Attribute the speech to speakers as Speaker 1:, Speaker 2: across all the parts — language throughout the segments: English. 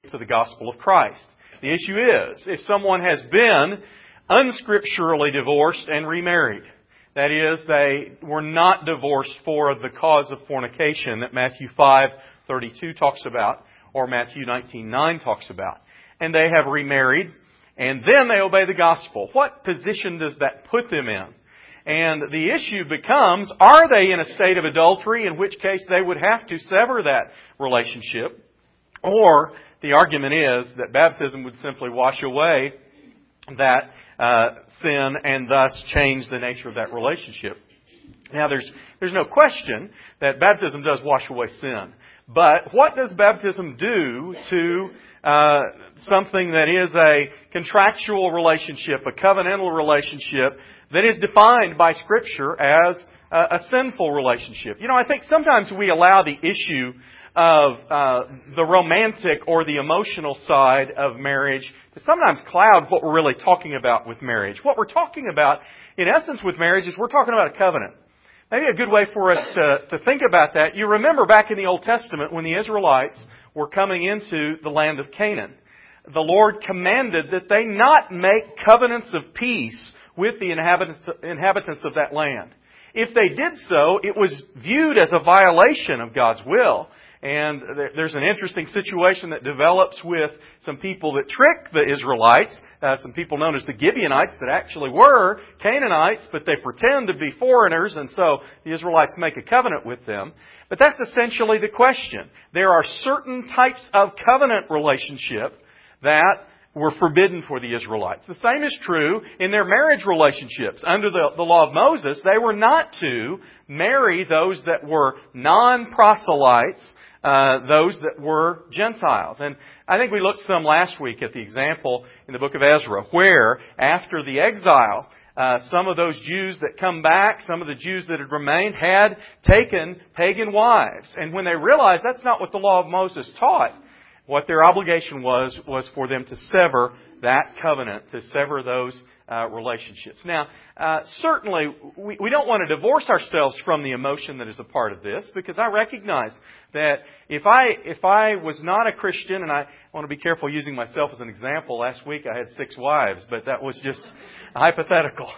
Speaker 1: to the gospel of Christ. The issue is, if someone has been unscripturally divorced and remarried, that is, they were not divorced for the cause of fornication that Matthew 5:32 talks about, or Matthew 19:9 talks about, and they have remarried, and then they obey the gospel, what position does that put them in? And the issue becomes, are they in a state of adultery, in which case they would have to sever that relationship? Or the argument is that baptism would simply wash away that sin and thus change the nature of that relationship. Now, there's no question that baptism does wash away sin. But what does baptism do to something that is a contractual relationship, a covenantal relationship that is defined by Scripture as a sinful relationship? You know, I think sometimes we allow the issue of the romantic or the emotional side of marriage to sometimes cloud what we're really talking about with marriage. What we're talking about, in essence, with marriage is we're talking about a covenant. Maybe a good way for us to think about that, you remember back in the Old Testament when the Israelites were coming into the land of Canaan, the Lord commanded that they not make covenants of peace with the inhabitants of that land. If they did so, it was viewed as a violation of God's will. And there's an interesting situation that develops with some people that trick the Israelites, some people known as the Gibeonites that actually were Canaanites, but they pretend to be foreigners, and so the Israelites make a covenant with them. But that's essentially the question. There are certain types of covenant relationship that were forbidden for the Israelites. The same is true in their marriage relationships. Under the law of Moses, they were not to marry those that were non-proselytes, those that were Gentiles. And I think we looked some last week at the example in the book of Ezra, where after the exile, some of those Jews that come back, some of the Jews that had remained, had taken pagan wives. And when they realized that's not what the law of Moses taught, what their obligation was for them to sever that covenant, to sever those relationships. Now, certainly, we don't want to divorce ourselves from the emotion that is a part of this, because I recognize that if I was not a Christian, and I want to be careful using myself as an example, last week I had 6 wives, but that was just hypothetical.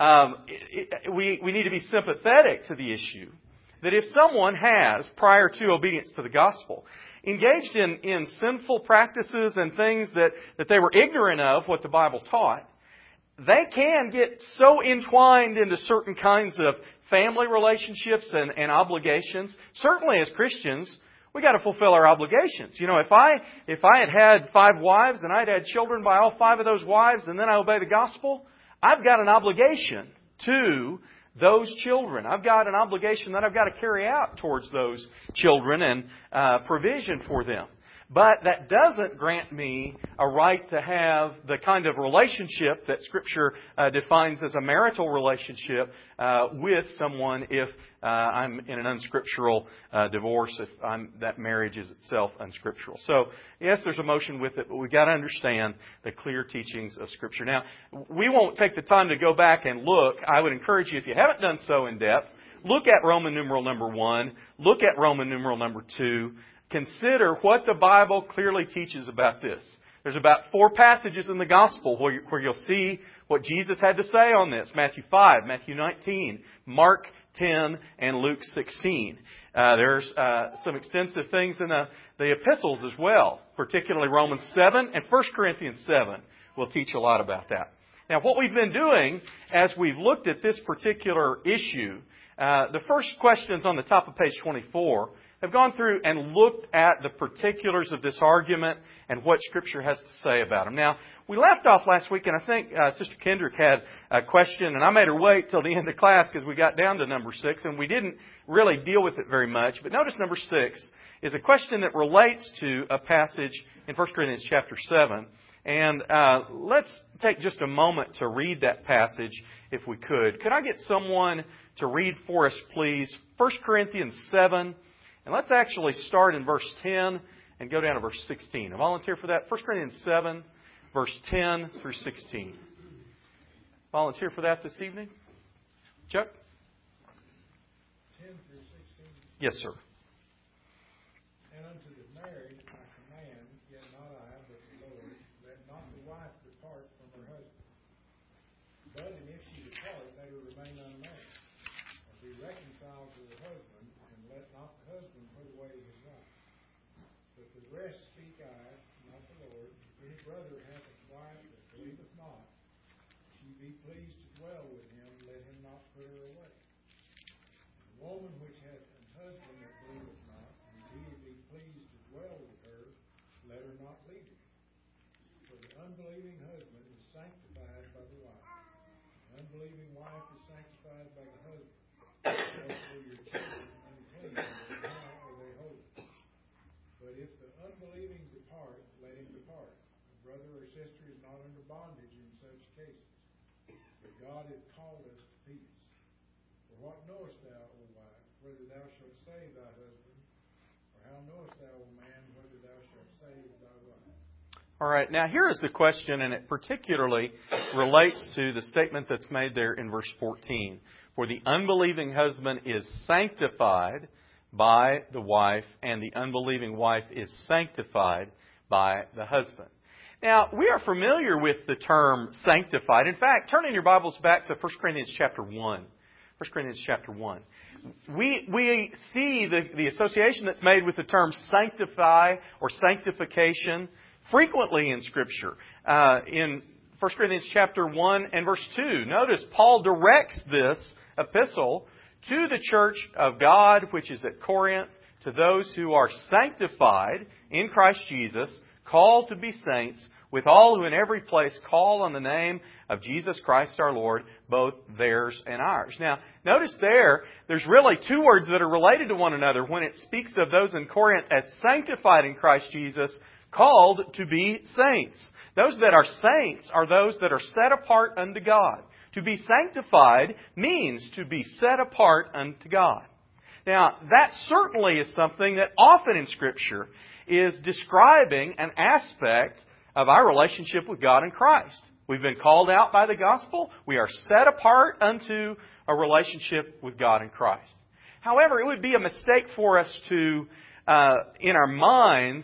Speaker 1: We need to be sympathetic to the issue that if someone has, prior to obedience to the gospel, engaged in sinful practices and things that they were ignorant of what the Bible taught, they can get so entwined into certain kinds of family relationships and obligations. Certainly as Christians, we got to fulfill our obligations. You know, if I had 5 wives and I'd had children by all 5 of those wives and then I obey the gospel, I've got an obligation to those children. I've got an obligation that I've got to carry out towards those children and provision for them. But that doesn't grant me a right to have the kind of relationship that Scripture defines as a marital relationship with someone if I'm in an unscriptural divorce, if that marriage is itself unscriptural. So, yes, there's emotion with it, but we've got to understand the clear teachings of Scripture. Now, we won't take the time to go back and look. I would encourage you, if you haven't done so in depth, look at Roman numeral number 1, look at Roman numeral number 2, consider what the Bible clearly teaches about this. There's about 4 passages in the Gospel where you'll see what Jesus had to say on this. Matthew 5, Matthew 19, Mark 10, and Luke 16. There's some extensive things in the epistles as well, particularly Romans 7 and 1 Corinthians 7 will teach a lot about that. Now, what we've been doing as we've looked at this particular issue, the first questions on the top of page 24 have gone through and looked at the particulars of this argument and what Scripture has to say about them. Now, we left off last week, and I think Sister Kendrick had a question, and I made her wait till the end of class because we got down to number 6, and we didn't really deal with it very much. But notice number 6 is a question that relates to a passage in 1 Corinthians chapter 7. And let's take just a moment to read that passage, if we could. Could I get someone to read for us, please? 1 Corinthians 7. And let's actually start in verse 10 and go down to verse 16. A volunteer for that? 1 Corinthians 7, verse 10 through 16. Volunteer for that this evening? Chuck?
Speaker 2: 10 through 16?
Speaker 1: Yes, sir.
Speaker 2: And unto the married I command, yet not I, But and if she depart, let her remain unmarried, and be reconciled to her husband, and let not the husband put away his wife. But for the rest speak I, not the Lord. If any brother hath a wife that believeth not, she be pleased to dwell with him, let him not put her away. The woman which hath an husband that believeth not, and he be pleased to dwell with her, let her not leave him. For the unbelieving husband is sanctified by the wife. The unbelieving wife is sanctified by the husband. Therefore your children unclean, and how are they holy? But if the unbelieving depart, let him depart. A brother or sister is not under bondage in such cases. But God hath called us to peace. For what knowest thou, O wife, whether thou shalt save thy husband? Or how knowest thou, O man, whether thou shalt save thy wife?
Speaker 1: All right, now here is the question, and it particularly relates to the statement that's made there in verse 14. For the unbelieving husband is sanctified by the wife, and the unbelieving wife is sanctified by the husband. Now, we are familiar with the term sanctified. In fact, turn in your Bibles back to 1 Corinthians chapter 1. 1 Corinthians chapter 1. We see the association that's made with the term sanctify or sanctification frequently in Scripture. In 1 Corinthians chapter 1 and verse 2, notice Paul directs this epistle to the church of God which is at Corinth, to those who are sanctified in Christ Jesus, called to be saints, with all who in every place call on the name of Jesus Christ our Lord, both theirs and ours. Now, notice there's really two words that are related to one another when it speaks of those in Corinth as sanctified in Christ Jesus, called to be saints. Those that are saints are those that are set apart unto God. To be sanctified means to be set apart unto God. Now, that certainly is something that often in Scripture is describing an aspect of our relationship with God in Christ. We've been called out by the gospel. We are set apart unto a relationship with God in Christ. However, it would be a mistake for us to, in our minds,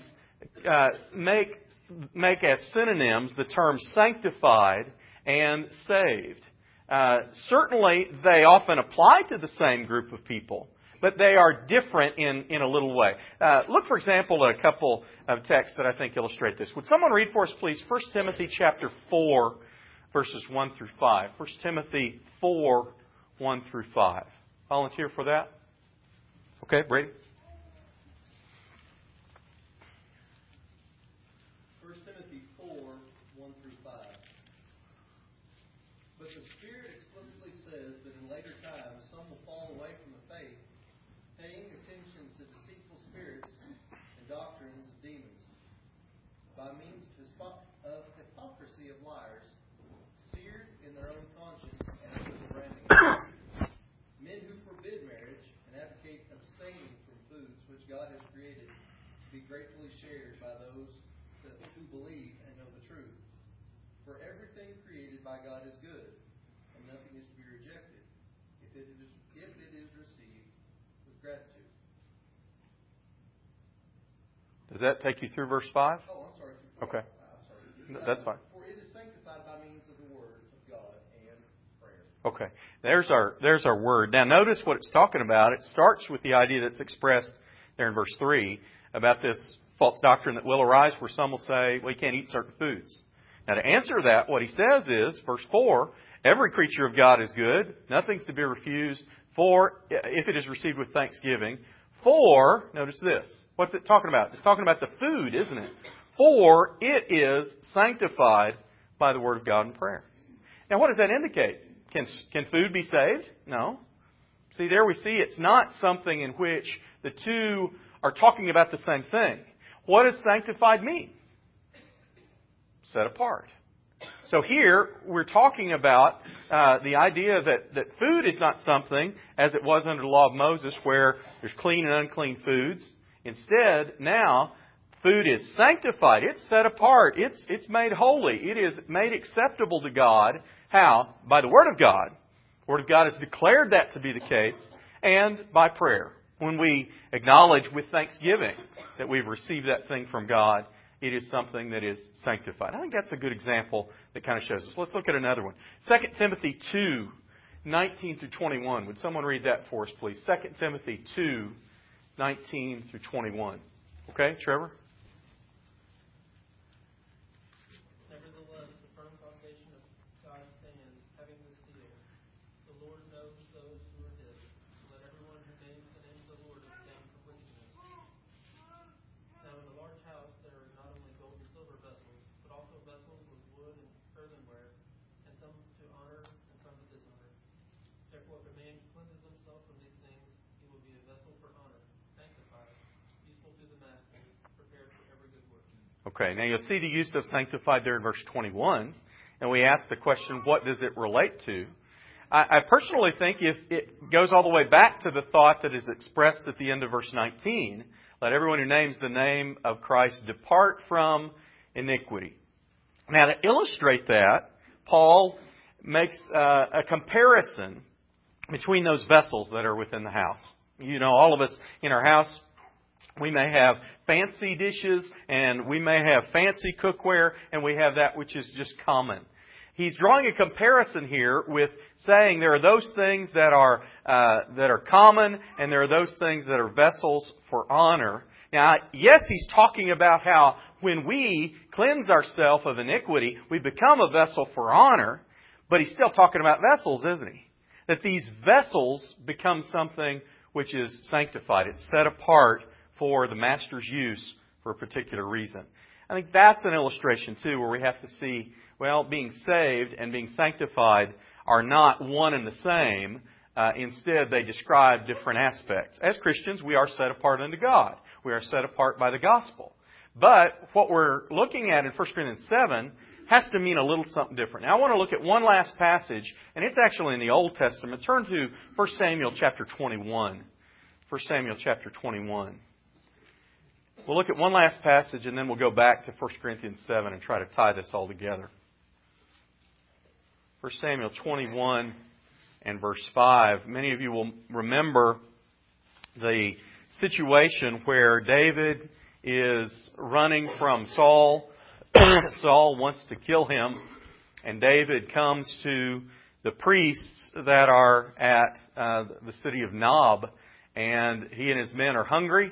Speaker 1: make as synonyms the term sanctified and saved. Certainly, they often apply to the same group of people, but they are different in a little way. Look, for example, at a couple of texts that I think illustrate this. Would someone read for us, please, 1 Timothy chapter 4, verses 1 through 5. 1 Timothy 4, 1 through 5. Volunteer for that? Okay, Brady?
Speaker 3: But the Spirit explicitly says that in later times some will fall away from the faith, paying attention to deceitful spirits and doctrines of demons, by means of hypocrisy of liars, seared in their own conscience as with a branding iron. Men who forbid marriage and advocate abstaining from foods which God has created to be gratefully shared by those who believe and know the truth. For everything created by God is good, and nothing is to be rejected if it is received with gratitude.
Speaker 1: Does that take you through verse 5?
Speaker 3: Oh, I'm sorry.
Speaker 1: Okay.
Speaker 3: I'm sorry.
Speaker 1: No, that's fine.
Speaker 3: For it is sanctified by means of the Word of God and prayer.
Speaker 1: Okay. There's our word. Now notice what it's talking about. It starts with the idea that's expressed there in verse 3 about this false doctrine that will arise where some will say, well, you can't eat certain foods. Now to answer that, what he says is, verse 4, every creature of God is good. Nothing's to be refused for if it is received with thanksgiving. For, notice this. What's it talking about? It's talking about the food, isn't it? For it is sanctified by the Word of God and prayer. Now what does that indicate? Can food be saved? No. See, there we see it's not something in which the two are talking about the same thing. What does sanctified mean? Set apart. So here we're talking about the idea that food is not something, as it was under the law of Moses, where there's clean and unclean foods. Instead, now, food is sanctified. It's set apart. It's made holy. It is made acceptable to God. How? By the Word of God. The Word of God has declared that to be the case, and by prayer. When we acknowledge with thanksgiving that we've received that thing from God it is something that is sanctified. I think that's a good example that kind of shows us. Let's look at another one. 2 Timothy 2, 19 through 21. Would someone read that for us, please? 2 Timothy 2, 19 through 21. Okay, Trevor?
Speaker 4: Nevertheless, the firm foundation of God stands, having this seal. The Lord knows those who are his. Let everyone who names the name of the Lord abstain from wickedness. Now in the large house there are not only gold and silver vessels, but also vessels with wood and earthenware, and some to honor and some to dishonor. Therefore, if a man cleanses himself from these things, he will be a vessel for honor, sanctified, useful to the master, prepared for every good work.
Speaker 1: Okay, now you'll see the use of sanctified there in verse 21, and we ask the question, what does it relate to? I personally think if it goes all the way back to the thought that is expressed at the end of verse 19, let everyone who names the name of Christ depart from iniquity. Now, to illustrate that, Paul makes a comparison between those vessels that are within the house. You know, all of us in our house, we may have fancy dishes and we may have fancy cookware, and we have that which is just common. He's drawing a comparison here with saying there are those things that are common, and there are those things that are vessels for honor. Now, yes, he's talking about how when we cleanse ourselves of iniquity, we become a vessel for honor, but he's still talking about vessels, isn't he? That these vessels become something which is sanctified. It's set apart for the master's use for a particular reason. I think that's an illustration, too, where we have to see, well, being saved and being sanctified are not one and the same. Instead, they describe different aspects. As Christians, we are set apart unto God. We are set apart by the gospel. But what we're looking at in 1 Corinthians 7 has to mean a little something different. Now, I want to look at one last passage, and it's actually in the Old Testament. Turn to 1 Samuel chapter 21. 1 Samuel chapter 21. We'll look at one last passage, and then we'll go back to 1 Corinthians 7 and try to tie this all together. 1 Samuel 21 and verse 5. Many of you will remember the situation where David is running from Saul. Saul wants to kill him, and David comes to the priests that are at the city of Nob, and he and his men are hungry.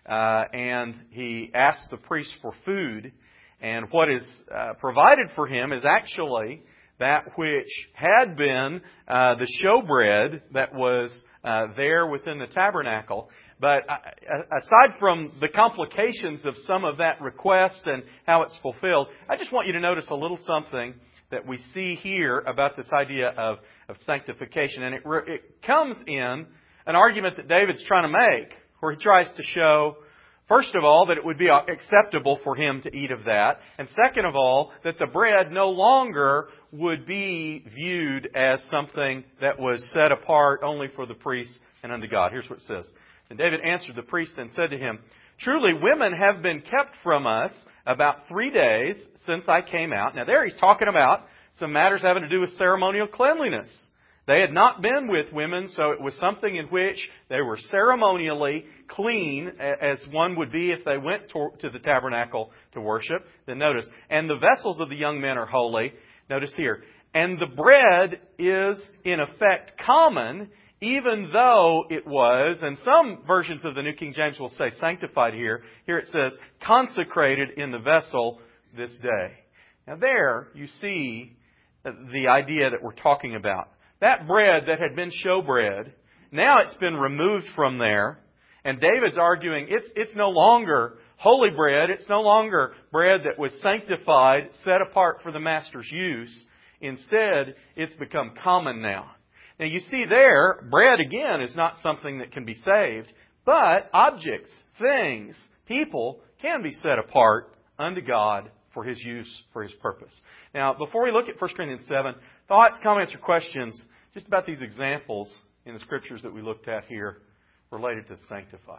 Speaker 1: And he asks the priest for food, and what is provided for him is actually that which had been the showbread that was there within the tabernacle. But aside from the complications of some of that request and how it's fulfilled, I just want you to notice a little something that we see here about this idea of sanctification. And it comes in an argument that David's trying to make, where he tries to show, first of all, that it would be acceptable for him to eat of that. And second of all, that the bread no longer would be viewed as something that was set apart only for the priests and unto God. Here's what it says. And David answered the priest and said to him, "Truly, women have been kept from us about 3 days since I came out." Now there he's talking about some matters having to do with ceremonial cleanliness. They had not been with women, so it was something in which they were ceremonially clean, as one would be if they went to the tabernacle to worship. Then notice, and the vessels of the young men are holy. Notice here, and the bread is in effect common, even though it was, and some versions of the New King James will say sanctified here. Here it says consecrated in the vessel this day. Now there you see the idea that we're talking about. That bread that had been showbread, now it's been removed from there. And David's arguing it's no longer holy bread. It's no longer bread that was sanctified, set apart for the master's use. Instead, it's become common now. Now you see there, bread again is not something that can be saved. But objects, things, people can be set apart unto God for His use, for His purpose. Now, before we look at 1 Corinthians 7, thoughts, comments, or questions just about these examples in the Scriptures that we looked at here related to sanctified.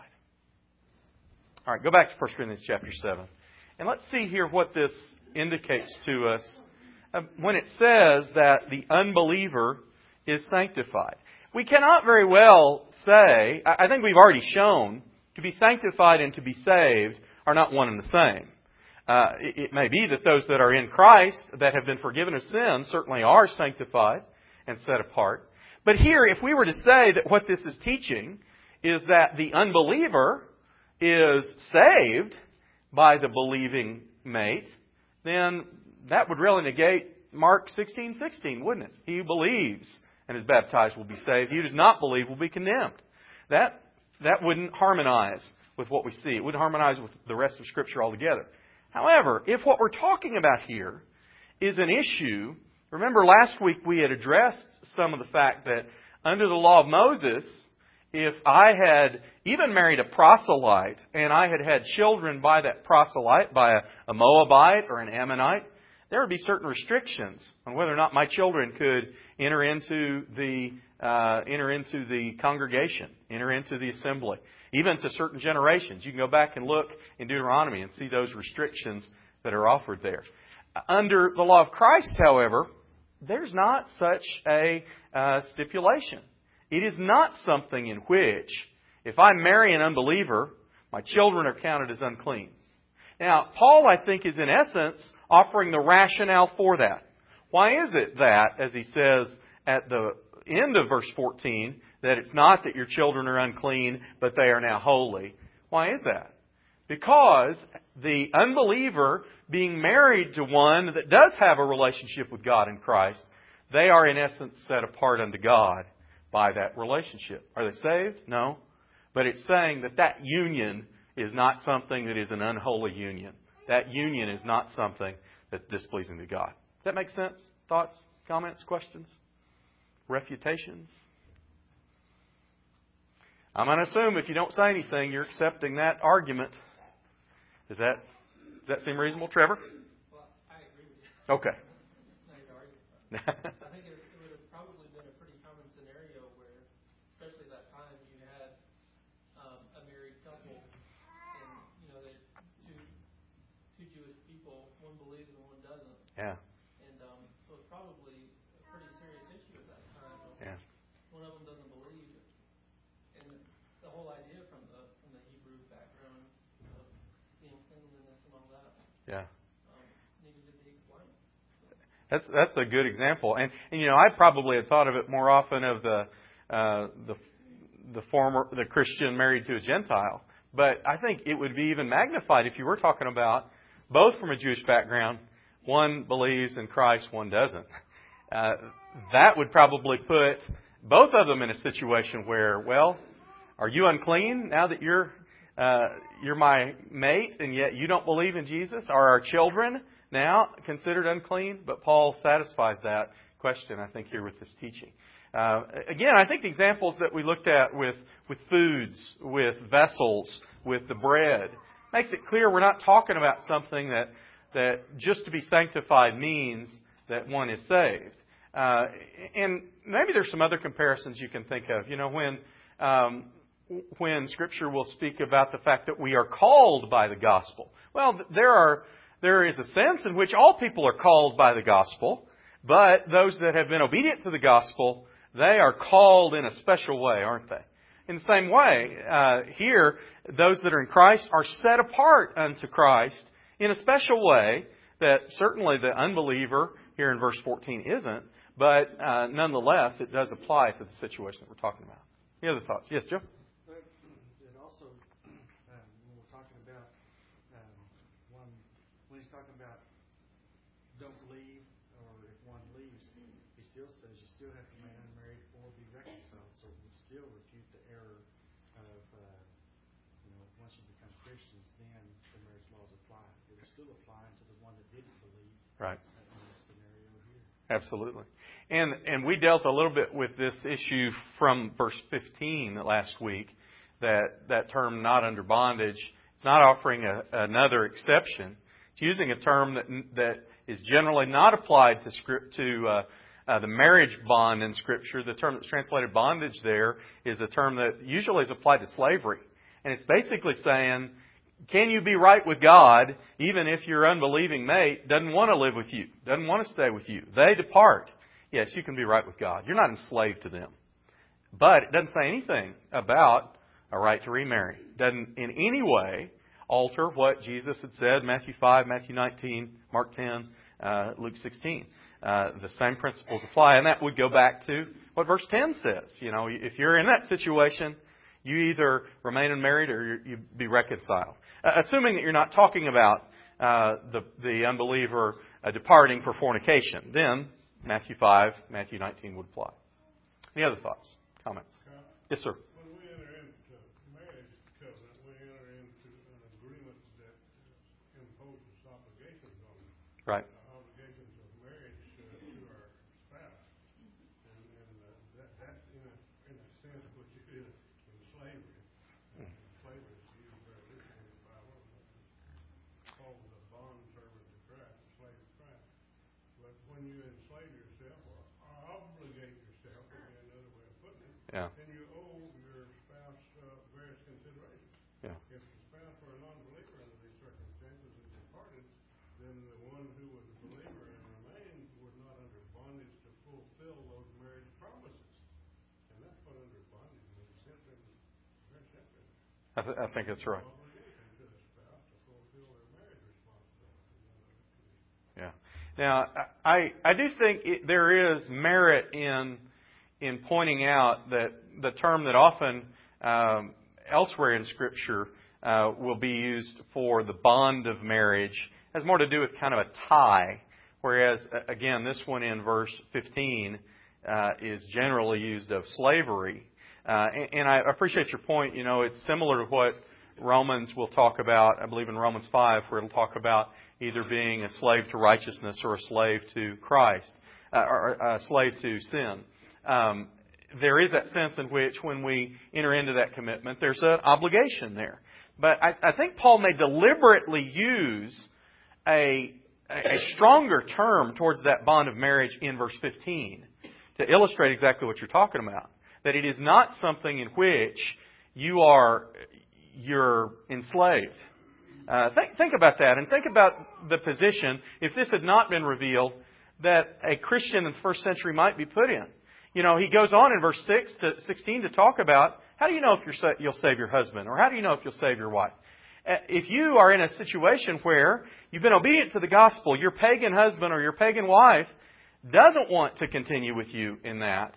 Speaker 1: All right, go back to 1 Corinthians chapter 7. And let's see here what this indicates to us when it says that the unbeliever is sanctified. We cannot very well say, I think we've already shown, to be sanctified and to be saved are not one and the same. It may be that those that are in Christ, that have been forgiven of sin, certainly are sanctified and set apart. But here, if we were to say that what this is teaching is that the unbeliever is saved by the believing mate, then that would really negate Mark 16:16, wouldn't it? He who believes and is baptized will be saved. He who does not believe will be condemned. That wouldn't harmonize with what we see. It wouldn't harmonize with the rest of Scripture altogether. However, if what we're talking about here is an issue, remember last week we had addressed some of the fact that under the law of Moses, if I had even married a proselyte and I had had children by that proselyte, by a Moabite or an Ammonite, there would be certain restrictions on whether or not my children could enter into the congregation, enter into the assembly, even to certain generations. You can go back and look in Deuteronomy and see those restrictions that are offered there. Under the law of Christ, however, there's not such a stipulation. It is not something in which, if I marry an unbeliever, my children are counted as unclean. Now, Paul, I think, is in essence offering the rationale for that. Why is it that, as he says at the end of verse 14, that it's not that your children are unclean, but they are now holy? Why is that? Because the unbeliever being married to one that does have a relationship with God in Christ, they are in essence set apart unto God by that relationship. Are they saved? No. But it's saying that that union is not something that is an unholy union. That union is not something that's displeasing to God. Does that make sense? Thoughts, comments, questions, refutations? I'm going to assume if you don't say anything, you're accepting that argument. Does that seem reasonable, Trevor?
Speaker 4: Well, I agree with you.
Speaker 1: Okay.
Speaker 4: I think it would have probably been a pretty common scenario where, especially that time, you had a married couple, and they two Jewish people, one believes and one doesn't.
Speaker 1: Yeah.
Speaker 4: And so it's probably a pretty serious issue at that time.
Speaker 1: Yeah.
Speaker 4: One of them doesn't believe, and the whole idea from the Hebrew background of the uncleanliness and all that.
Speaker 1: Yeah.
Speaker 4: Needed to be explained.
Speaker 1: That's a good example, and I probably had thought of it more often of the Christian married to a Gentile, but I think it would be even magnified if you were talking about both from a Jewish background. One believes in Christ, one doesn't. That would probably put both of them in a situation where, well, are you unclean now that you're my mate and yet you don't believe in Jesus? Are our children now considered unclean? But Paul satisfies that question, I think, here with this teaching. Again, I think the examples that we looked at with foods, with vessels, with the bread, makes it clear we're not talking about something that just to be sanctified means that one is saved. And maybe there's some other comparisons you can think of. When Scripture will speak about the fact that we are called by the gospel. Well, there is a sense in which all people are called by the gospel, but those that have been obedient to the gospel, they are called in a special way, aren't they? In the same way, here, those that are in Christ are set apart unto Christ in a special way that certainly the unbeliever here in verse 14 isn't, but nonetheless, it does apply to the situation that we're talking about. Any other thoughts? Yes, Joe?
Speaker 2: It also, when we're talking about when he's talking about don't leave, or if one leaves, he still says you still have to remain unmarried or be reconciled. So it would still refute the error of, once you become Christians, then the marriage laws apply. It would still apply to the one that didn't believe.
Speaker 1: Right.
Speaker 2: In this scenario here.
Speaker 1: Absolutely. And we dealt a little bit with this issue from verse 15 last week, that term not under bondage. It's not offering another exception. It's using a term that is generally not applied to the marriage bond in Scripture. The term that's translated bondage there is a term that usually is applied to slavery. And it's basically saying, can you be right with God even if your unbelieving mate doesn't want to live with you, doesn't want to stay with you? They depart. Yes, you can be right with God. You're not enslaved to them. But it doesn't say anything about a right to remarry. It doesn't in any way alter what Jesus had said, Matthew 5, Matthew 19, Mark 10, Luke 16. The same principles apply, and that would go back to what verse 10 says. If you're in that situation, you either remain unmarried or you be reconciled. Assuming that you're not talking about the unbeliever departing for fornication, then Matthew 5, Matthew 19 would apply. Any other thoughts, comments? Yes, sir.
Speaker 2: When we enter into marriage covenant, we enter into an agreement that imposes obligations on us.
Speaker 1: Right.
Speaker 2: Obligations of marriage to our spouse. And that in a sense, which is in slavery. Slavery is used very loosely in the Bible. Called the bond servant to Christ, the slave to Christ. But when you enslave yourself or obligate yourself, would be another way of putting it,
Speaker 1: Yeah.
Speaker 2: then you owe your spouse various considerations.
Speaker 1: Yeah.
Speaker 2: If the spouse were a non-believer under these circumstances and departed, then the one who was a believer and remained was not under bondage to fulfill those marriage promises. And that's what under bondage means, simply, very simply.
Speaker 1: I think that's right.
Speaker 2: Obligation to the spouse to fulfill their marriage responsibilities.
Speaker 1: Yeah. Now, I do think there is merit in pointing out that the term that often elsewhere in Scripture will be used for the bond of marriage has more to do with kind of a tie, whereas, again, this one in verse 15 is generally used of slavery. And I appreciate your point. It's similar to what Romans will talk about, I believe in Romans 5, where it'll talk about either being a slave to righteousness or a slave to Christ, or a slave to sin. There is that sense in which when we enter into that commitment, there's an obligation there. But I think Paul may deliberately use a stronger term towards that bond of marriage in verse 15 to illustrate exactly what you're talking about. That it is not something in which you're enslaved. Think about that, and think about the position, if this had not been revealed, that a Christian in the first century might be put in. He goes on in verse 6 to 16 to talk about, how do you know if you'll save your husband? Or how do you know if you'll save your wife? If you are in a situation where you've been obedient to the gospel, your pagan husband or your pagan wife doesn't want to continue with you in that,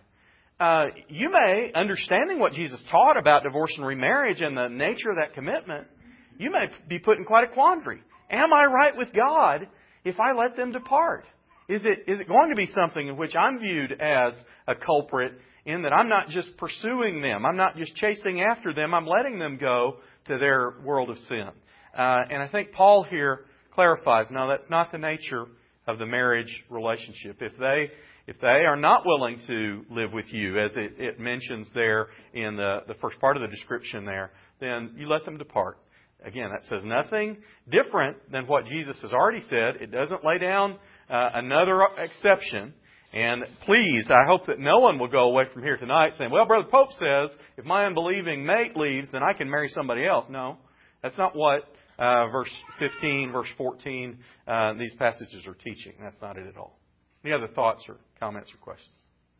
Speaker 1: you may, understanding what Jesus taught about divorce and remarriage and the nature of that commitment, you may be put in quite a quandary. Am I right with God if I let them depart? Is it going to be something in which I'm viewed as a culprit in that I'm not just pursuing them, I'm not just chasing after them, I'm letting them go to their world of sin? And I think Paul here clarifies, no, that's not the nature of the marriage relationship. If they are not willing to live with you, as it mentions there in the first part of the description there, then you let them depart. Again, that says nothing different than what Jesus has already said. It doesn't lay down another exception. And please, I hope that no one will go away from here tonight saying, well, Brother Pope says, if my unbelieving mate leaves, then I can marry somebody else. No, that's not what verse 15, verse 14, these passages are teaching. That's not it at all. Any other thoughts or comments or questions?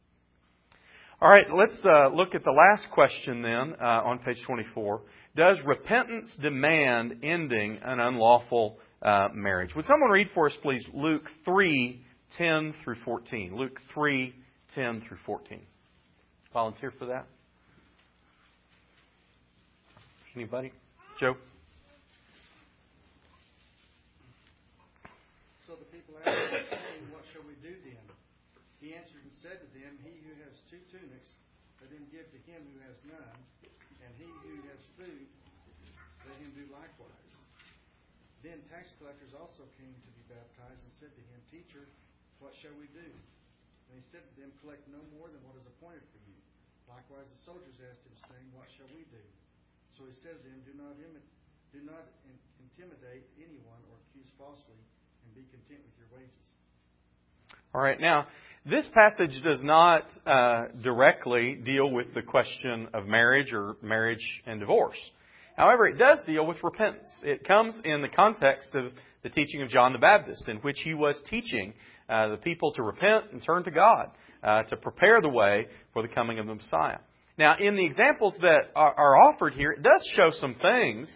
Speaker 1: All right, let's look at the last question then on page 24. Does repentance demand ending an unlawful marriage? Would someone read for us, please, Luke 3:10 through 14. Luke 3:10 through 14. Volunteer for that? Anybody? Joe?
Speaker 3: So the people asked him, saying, what shall we do then? He answered and said to them, he who has 2 tunics, let him give to him who has none, and he who has food, let him do likewise. Then tax collectors also came to be baptized and said to him, Teacher, what shall we do? And he said to them, collect no more than what is appointed for you. Likewise the soldiers asked him, saying, what shall we do? So he said to them, do not intimidate anyone or accuse falsely, and be content with your wages.
Speaker 1: All right, now, this passage does not directly deal with the question of marriage or marriage and divorce. However, it does deal with repentance. It comes in the context of the teaching of John the Baptist, in which he was teaching the people to repent and turn to God, to prepare the way for the coming of the Messiah. Now, in the examples that are offered here, it does show some things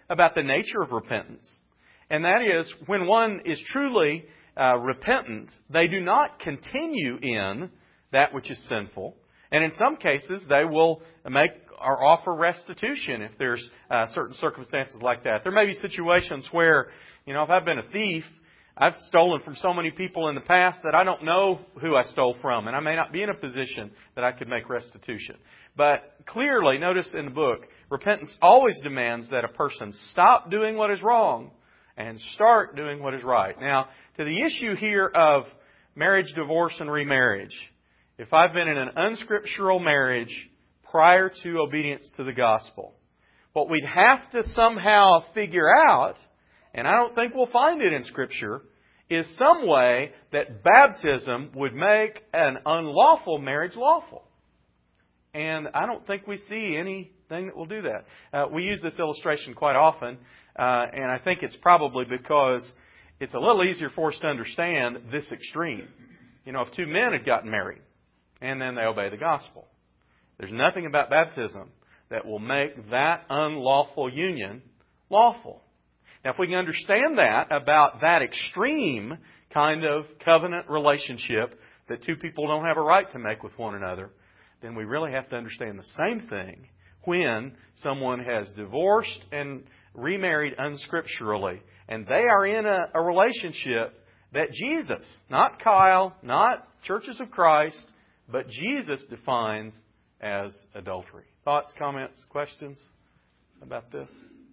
Speaker 1: about the nature of repentance. And that is, when one is truly repentant, they do not continue in that which is sinful. And in some cases, they will make or offer restitution if there's certain circumstances like that. There may be situations where, if I've been a thief, I've stolen from so many people in the past that I don't know who I stole from, and I may not be in a position that I could make restitution. But clearly, notice in the book, repentance always demands that a person stop doing what is wrong and start doing what is right. Now, to the issue here of marriage, divorce, and remarriage, if I've been in an unscriptural marriage prior to obedience to the gospel, what we'd have to somehow figure out, and I don't think we'll find it in Scripture, is some way that baptism would make an unlawful marriage lawful. And I don't think we see anything that will do that. We use this illustration quite often, and I think it's probably because it's a little easier for us to understand this extreme. If two men had gotten married, and then they obey the gospel, there's nothing about baptism that will make that unlawful union lawful. Now, if we can understand that about that extreme kind of covenant relationship that two people don't have a right to make with one another, then we really have to understand the same thing when someone has divorced and remarried unscripturally, and they are in a relationship that Jesus, not Kyle, not Churches of Christ, but Jesus defines as adultery. Thoughts, comments, questions about this?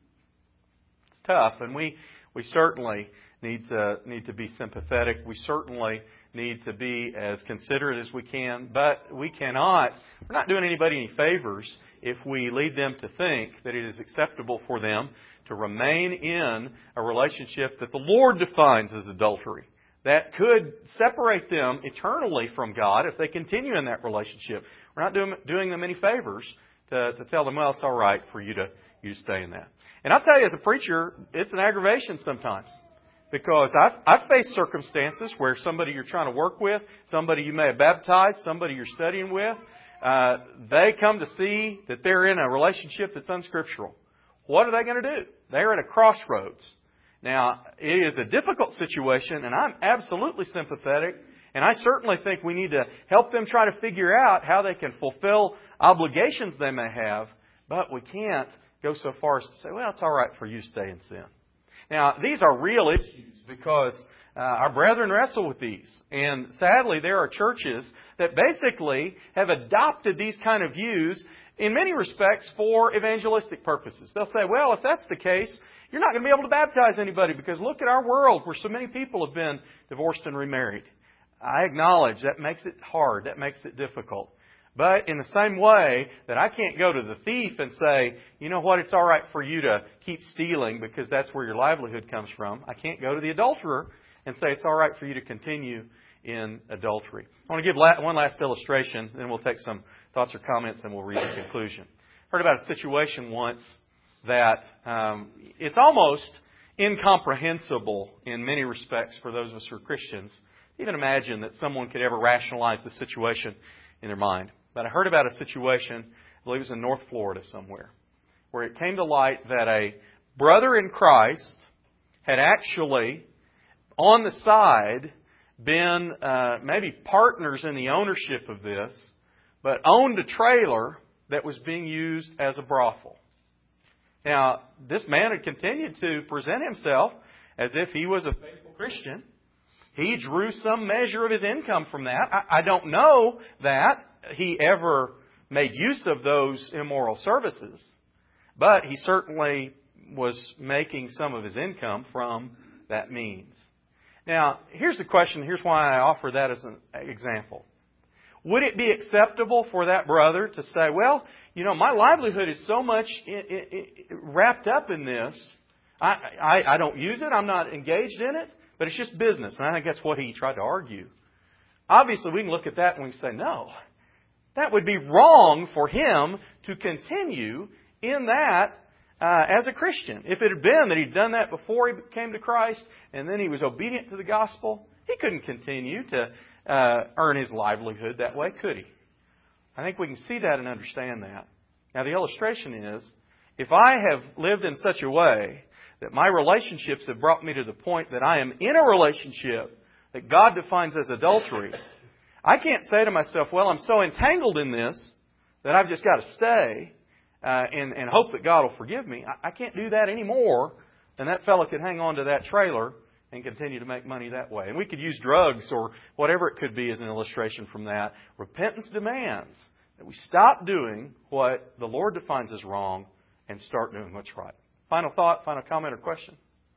Speaker 1: Tough, and we certainly need to be sympathetic. We certainly need to be as considerate as we can, but we're not doing anybody any favors if we lead them to think that it is acceptable for them to remain in a relationship that the Lord defines as adultery, that could separate them eternally from God if they continue in that relationship. We're not doing them any favors to tell them, well, it's all right for you to stay in that. And I'll tell you, as a preacher, it's an aggravation sometimes. Because I've faced circumstances where somebody you're trying to work with, somebody you may have baptized, somebody you're studying with, they come to see that they're in a relationship that's unscriptural. What are they going to do? They're at a crossroads. Now, it is a difficult situation, and I'm absolutely sympathetic, and I certainly think we need to help them try to figure out how they can fulfill obligations they may have, but we can't go so far as to say, well, it's all right for you to stay in sin. Now, these are real issues because our brethren wrestle with these. And sadly, there are churches that basically have adopted these kind of views in many respects for evangelistic purposes. They'll say, well, if that's the case, you're not going to be able to baptize anybody because look at our world where so many people have been divorced and remarried. I acknowledge that makes it hard. That makes it difficult. But in the same way that I can't go to the thief and say, you know what, it's all right for you to keep stealing because that's where your livelihood comes from. I can't go to the adulterer and say it's all right for you to continue in adultery. I want to give one last illustration, then we'll take some thoughts or comments and we'll read the conclusion. I heard about a situation once that it's almost incomprehensible in many respects for those of us who are Christians. Even imagine that someone could ever rationalize the situation in their mind. But I heard about a situation, I believe it was in North Florida somewhere, where it came to light that a brother in Christ had actually, on the side, been maybe partners in the ownership of this, but owned a trailer that was being used as a brothel. Now, this man had continued to present himself as if he was a faithful Christian. He drew some measure of his income from that. I don't know that he ever made use of those immoral services, but he certainly was making some of his income from that means. Now, here's the question. Here's why I offer that as an example. Would it be acceptable for that brother to say, well, you know, my livelihood is so much wrapped up in this. I don't use it. I'm not engaged in it. But it's just business. And I think that's what he tried to argue. Obviously, we can look at that and we can say, no. That would be wrong for him to continue in that as a Christian. If it had been that he'd done that before he came to Christ and then he was obedient to the gospel, he couldn't continue to earn his livelihood that way, could he? I think we can see that and understand that. Now, the illustration is, If I have lived in such a way that my relationships have brought me to the point that I am in a relationship that God defines as adultery, I can't say to myself, well, I'm so entangled in this that I've just got to stay and hope that God will forgive me. I can't do that anymore. And that fellow could hang on to that trailer and continue to make money that way. And we could use drugs or whatever it could be as an illustration from that. Repentance demands that we stop doing what the Lord defines as wrong and start doing what's right. Final thought, final comment or question?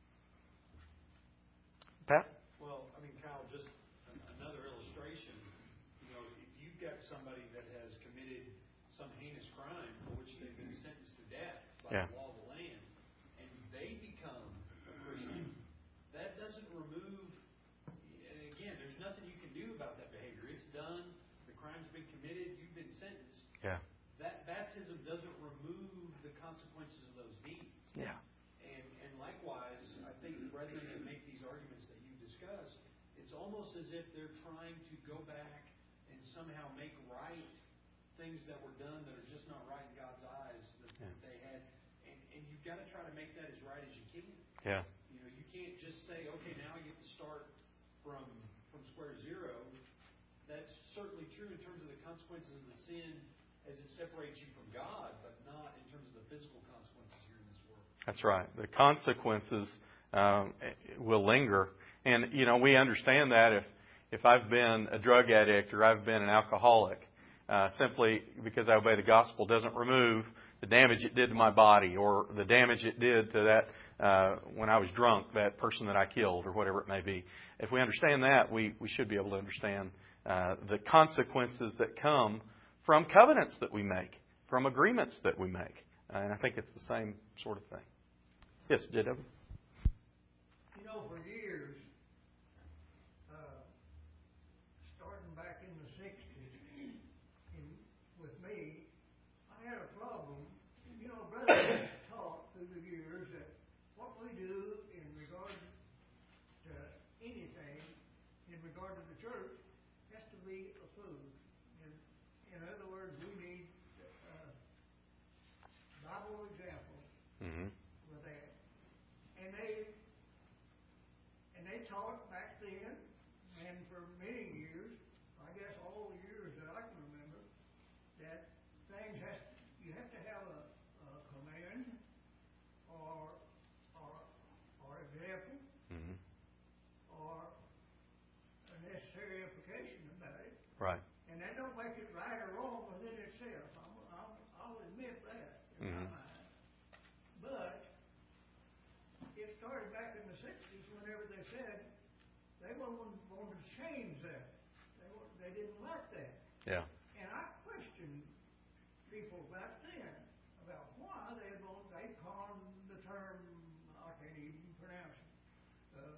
Speaker 1: Pat?
Speaker 2: Well, I mean, Kyle, just another illustration. You know, if you've got somebody that has committed some heinous crime for which they've been sentenced to death by the law of the land, and they become a Christian, that doesn't remove, and again, there's nothing you can do about that behavior. It's done. The crime's been committed. You've been sentenced.
Speaker 1: Yeah.
Speaker 2: That baptism doesn't remove the consequences of those deeds.
Speaker 1: Yeah.
Speaker 2: And likewise, I think the brethren that make these arguments that you discussed, it's almost as if they're trying to go back and somehow make right things that were done that are just not right in God's eyes that they had. And you've got to try to make that as right as you can.
Speaker 1: Yeah.
Speaker 2: You know, you can't just say, okay, now I get to start from square zero. That's certainly true in terms of the consequences of the sin as it separates you from God, but not in terms of the physical consequences here in this world.
Speaker 1: That's right. The consequences will linger. And, you know, we understand that if I've been a drug addict or I've been an alcoholic, simply because I obey the gospel doesn't remove the damage it did to my body or the damage it did to that when I was drunk, that person that I killed or whatever it may be. If we understand that, we should be able to understand the consequences that come from covenants that we make, from agreements that we make. And I think it's the same sort of thing. Yes, J.W.
Speaker 5: You know, for years, starting back in the 60s, with me, I had a problem. You know, brothers taught through the years that what we do in regard to anything, in regard to the church, has to be approved. In other words, we need Bible examples for that. And they taught back then, and for many years, I guess all the years that I can remember, that you have to have a command or example or a necessary implication about it.
Speaker 1: Right.
Speaker 5: And that don't make it right or wrong within itself. I'll admit that in my mind. But it started back in the 60s whenever they said they wanted to change that. They didn't like that.
Speaker 1: Yeah.
Speaker 5: And I questioned people back then about why they conned the term, I can't even pronounce it.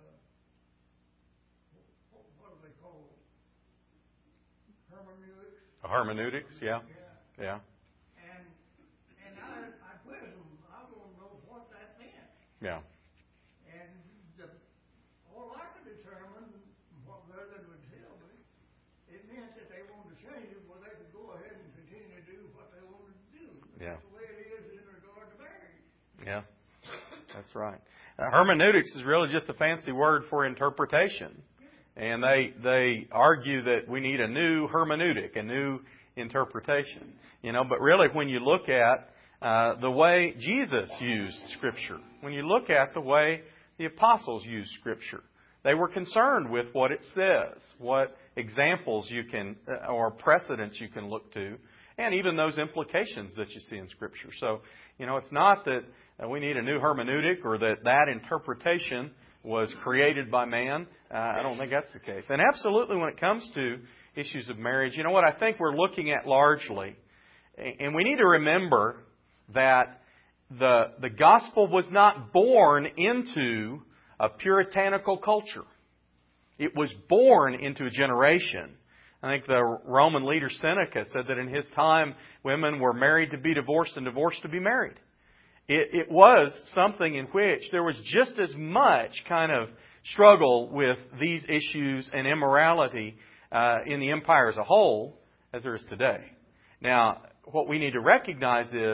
Speaker 5: What do they call it? Hermeneutics?
Speaker 1: Hermeneutics, yeah. Yeah.
Speaker 5: And I quizzed them. I want to know what that meant.
Speaker 1: Yeah.
Speaker 5: And all I could determine, what brethren would tell me, it meant that they wanted to change it where they could go ahead and continue to do what they wanted to do.
Speaker 1: Yeah.
Speaker 5: That's the way it is in regard to marriage.
Speaker 1: Yeah. That's right. Hermeneutics is really just a fancy word for interpretation. And they argue that we need a new hermeneutic, a new interpretation. You know, but really when you look at the way Jesus used Scripture, when you look at the way the apostles used Scripture, they were concerned with what it says, what examples you can, or precedents you can look to, and even those implications that you see in Scripture. So, you know, it's not that we need a new hermeneutic or that interpretation was created by man. I don't think that's the case. And absolutely when it comes to issues of marriage, you know what I think we're looking at largely, and we need to remember that the gospel was not born into a puritanical culture. It was born into a generation. I think the Roman leader Seneca said that in his time, women were married to be divorced and divorced to be married. It was something in which there was just as much kind of struggle with these issues and immorality in the empire as a whole as there is today. Now, what we need to recognize is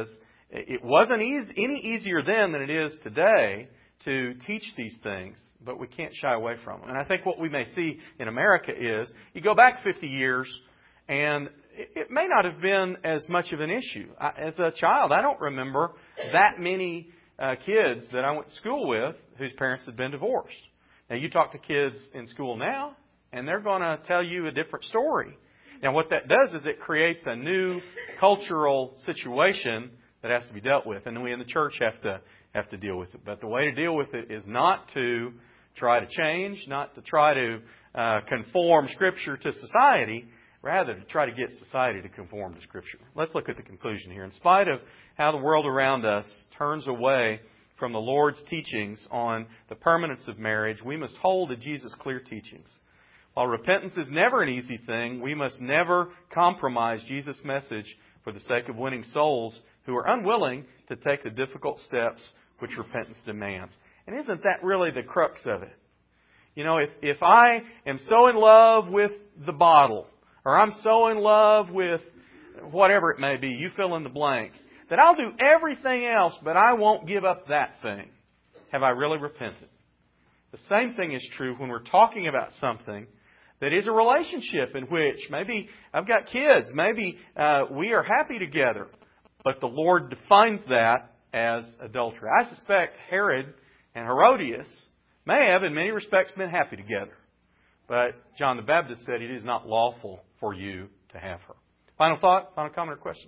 Speaker 1: it wasn't any easier then than it is today to teach these things, but we can't shy away from them. And I think what we may see in America is, you go back 50 years, and it may not have been as much of an issue. As a child, I don't remember that many kids that I went to school with whose parents had been divorced. Now, you talk to kids in school now, and they're going to tell you a different story. Now, what that does is it creates a new cultural situation that has to be dealt with, and we in the church have to deal with it. But the way to deal with it is not to try to change, not to try to conform Scripture to society, rather to try to get society to conform to Scripture. Let's look at the conclusion here. In spite of how the world around us turns away from the Lord's teachings on the permanence of marriage, we must hold to Jesus' clear teachings. While repentance is never an easy thing, we must never compromise Jesus' message for the sake of winning souls who are unwilling to take the difficult steps which repentance demands. And isn't that really the crux of it? You know, if I am so in love with the bottle, or I'm so in love with whatever it may be, you fill in the blank, that I'll do everything else, but I won't give up that thing. Have I really repented? The same thing is true when we're talking about something that is a relationship in which maybe I've got kids, maybe we are happy together, but the Lord defines that as adultery. I suspect Herod and Herodias may have, in many respects, been happy together. But John the Baptist said it is not lawful for you to have her. Final thought? Final comment or question?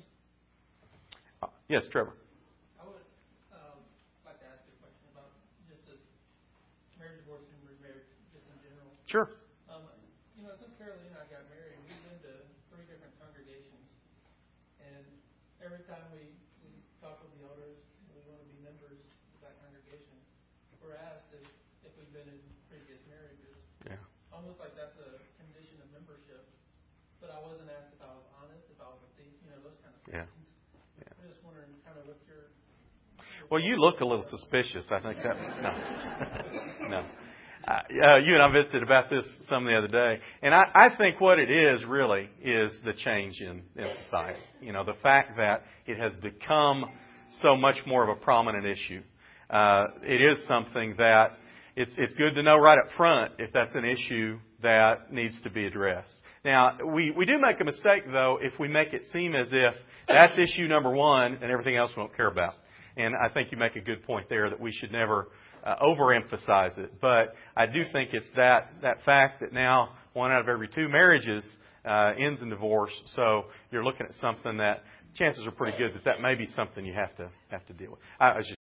Speaker 1: Yes, Trevor.
Speaker 4: I would like to ask you a question about just the marriage, divorce, and remarriage, just in general.
Speaker 1: Sure.
Speaker 4: Since Carolina and I got married, we've been to 3 different congregations. And every time we talk with the elders, we want to be members of that congregation, we're asked if we've been in previous marriages.
Speaker 1: Yeah.
Speaker 4: Almost like that's a condition of membership. But I wasn't asked if I was honest, if I was a thief, those kind of things.
Speaker 1: Yeah.
Speaker 4: I'm just wondering kind of what your...
Speaker 1: Well, you look a little suspicious. I think that was... No. You and I visited about this some the other day. And I think what it is really is the change in society. The fact that it has become so much more of a prominent issue. It is something that it's good to know right up front if that's an issue that needs to be addressed. Now, we do make a mistake, though, if we make it seem as if that's issue number one and everything else we don't care about. And I think you make a good point there that we should never overemphasize it. But I do think it's that fact that now 1 out of every 2 marriages ends in divorce. So you're looking at something that chances are pretty good that may be something you have to deal with. I was just